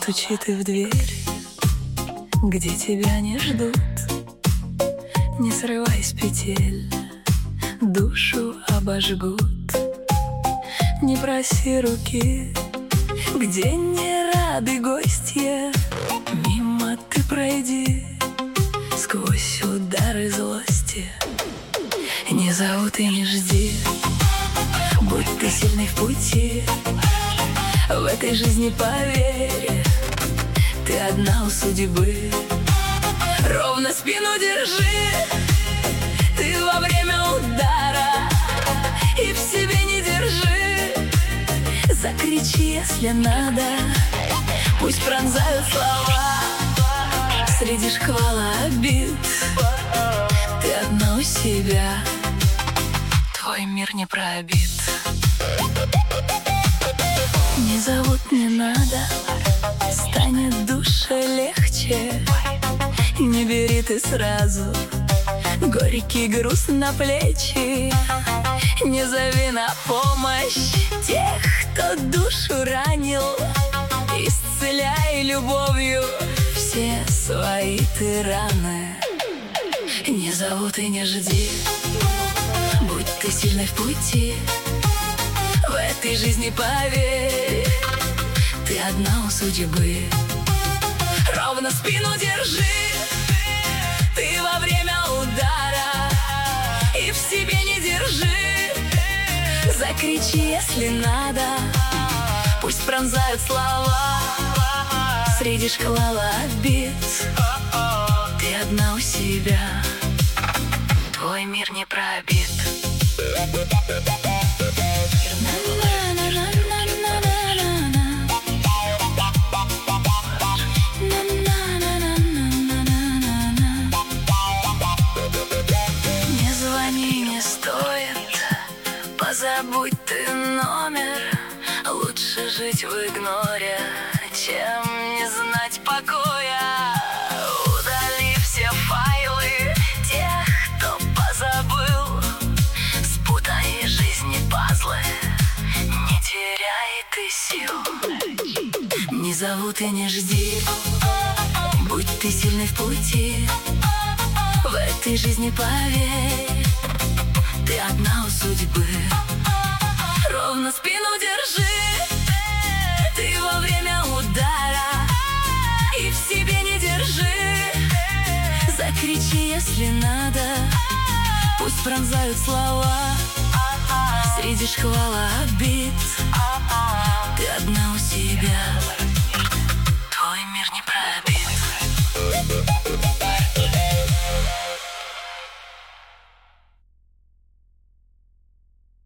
стучит и в дверь, где тебя не ждут. Не срывай с петель, душу обожгут. Не проси руки, где не рады гостья. Мимо ты пройди, сквозь удары злости. Не зовут и не жди, будь ты сильный в пути. В этой жизни поверь, ты одна у судьбы. Ровно спину держи, ты во время удара, и в себе не держи. Закричи, если надо, пусть пронзают слова. Среди шквала обид ты одна у себя, твой мир не пробит. Не зовут, не надо, станет душе легче. Не бери ты сразу горький груз на плечи. Не зови на помощь тех, кто душу ранил. Исцеляй любовью все свои ты раны. Не зовут и не жди, будь ты сильной в пути. В этой жизни поверь, ты одна у судьбы. Ровно спину держи, ты во время удара, и в себе не держи. Закричи, если надо, пусть пронзают слова. Среди шквала обид ты одна у себя, твой мир не пробит. Не звони, не стоит, позабудь ты номер. Лучше жить в игноре, чем не знать покоя. Удали все файлы тех, кто позабыл. Спутай жизни пазлы, не теряй ты сил. Не зовут и не жди, будь ты сильный в пути. В этой жизни поверь, ты одна у судьбы. Ровно спину держи, ты во время удара, и в себе не держи. Закричи, если надо, пусть пронзают слова. Среди шквала обид